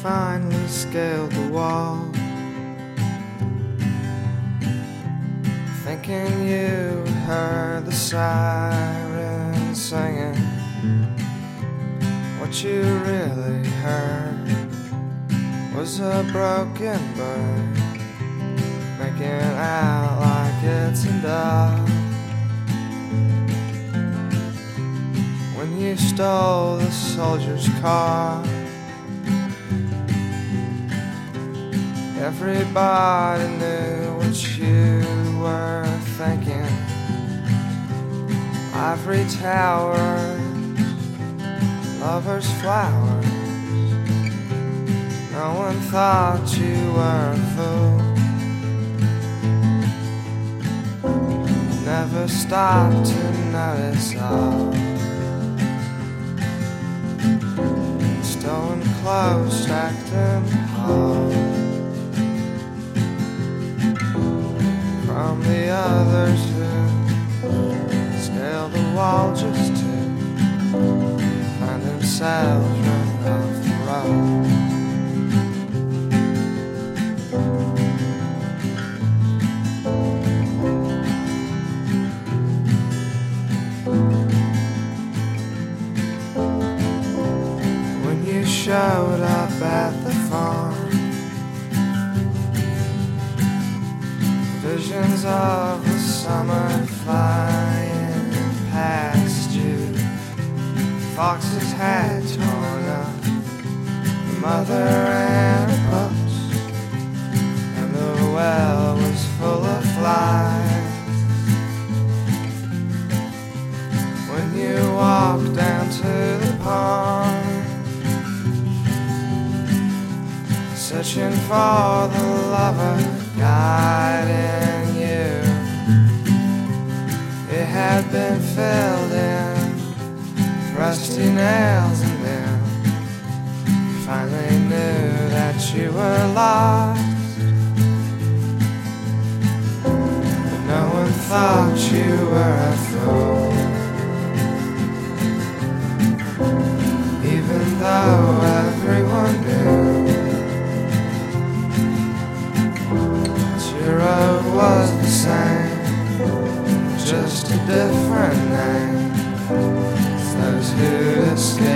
finally scaled the wall, thinking you heard the sirens singing. What you really heard was a broken bird making out like it's a dove. When you stole the soldier's car, everybody knew what you were thinking. Ivory towers, lovers' flowers. No one thought you were a fool. Never stopped to notice all stolen clothes stacked in the hall. From the others who scaled the wall just to find themselves running off the road. When you showed up at the farm, visions of the summer flying past you. Foxes had torn up the mother and her pups, and the well was full of flies. When you walked down to the pond, searching for the lover guiding you, it had been filled in rusty nails, and then you finally knew that you were lost. But no one thought you were a fool, even though everyone knew your road was the same, just a different name. It's those who escape.